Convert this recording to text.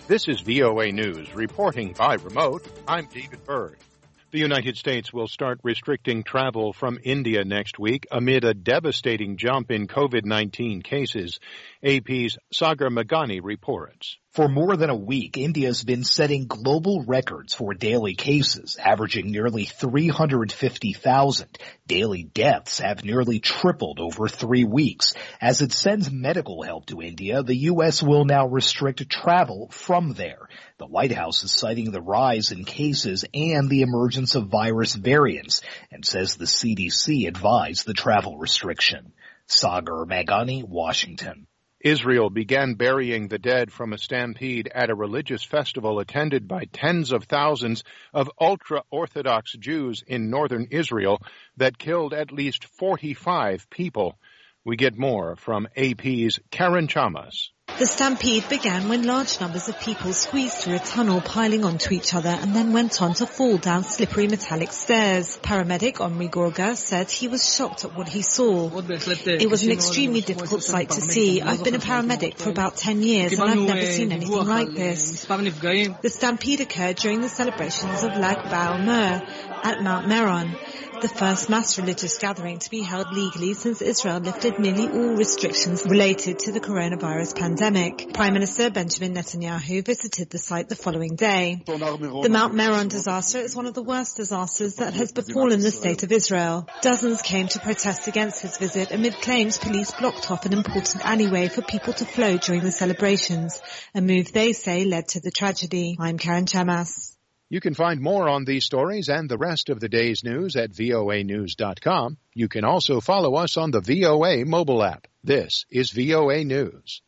This is VOA News, reporting by remote. I'm David Berg. The United States will start restricting travel from India next week amid a devastating jump in COVID-19 cases. AP's Sagar Meghani reports. For more than a week, India's been setting global records for daily cases, averaging nearly 350,000. Daily deaths have nearly tripled over 3 weeks. As it sends medical help to India, the U.S. will now restrict travel from there. The White House is citing the rise in cases and the emergence of virus variants and says the CDC advised the travel restriction. Sagar Meghani, Washington. Israel began burying the dead from a stampede at a religious festival attended by tens of thousands of ultra-Orthodox Jews in northern Israel that killed at least 45 people. We get more from AP's Karen Chamas. The stampede began when large numbers of people squeezed through a tunnel, piling onto each other, and then went on to fall down slippery metallic stairs. Paramedic Omri Gorga said he was shocked at what he saw. It was an extremely difficult sight to see. I've been a paramedic for about 10 years and I've never seen anything like this. The stampede occurred during the celebrations of Lag BaOmer at Mount Meron, the first mass religious gathering to be held legally since Israel lifted nearly all restrictions related to the coronavirus pandemic. Prime Minister Benjamin Netanyahu visited the site the following day. The Mount Meron disaster is one of the worst disasters that has befallen the state of Israel. Dozens came to protest against his visit amid claims police blocked off an important alleyway for people to flow during the celebrations, a move they say led to the tragedy. I'm Karen Chamas. You can find more on these stories and the rest of the day's news at voanews.com. You can also follow us on the VOA mobile app. This is VOA News.